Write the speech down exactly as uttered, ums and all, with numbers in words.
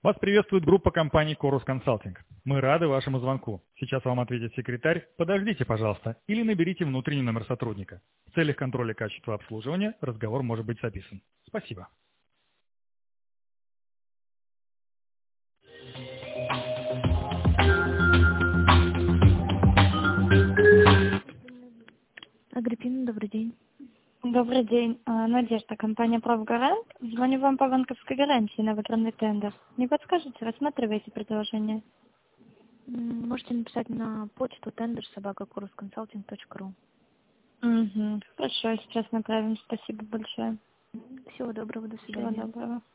Вас приветствует группа компании Chorus Consulting. Мы рады вашему звонку. Сейчас вам ответит секретарь. Подождите, пожалуйста, или наберите внутренний номер сотрудника. В целях контроля качества обслуживания разговор может быть записан. Спасибо. Агриппина, добрый день. Добрый день. А, Надежда, компания «Правгарант». Звоню вам по банковской гарантии на выигранный тендер. Не подскажете, рассматриваете предложение? М, Можете написать на почту тендер собака корусконсалтинг точка ру. Угу. Хорошо, сейчас направим. Спасибо большое. Всего доброго, до Всего свидания. доброго.